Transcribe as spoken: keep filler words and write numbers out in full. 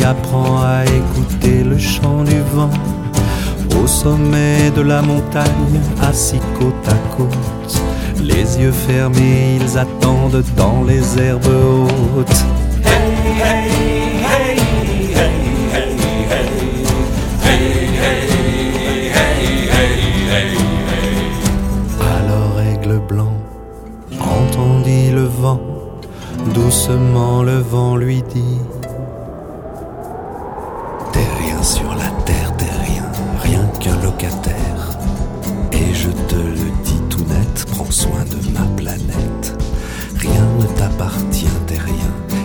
apprend à écouter le chant du vent. Au sommet de la montagne, assis côte à côte, les yeux fermés, ils attendent dans les herbes hautes. Hey, hey, hey, hey, hey, hey, hey, hey, hey, hey, hey, hey. Alors aigle blanc entendit le vent, doucement le vent lui dit: t'es rien sur la terre, t'es rien, rien qu'un locataire. Et je te le dis tout net, prends soin de ma planète. Rien ne t'appartient, t'es rien,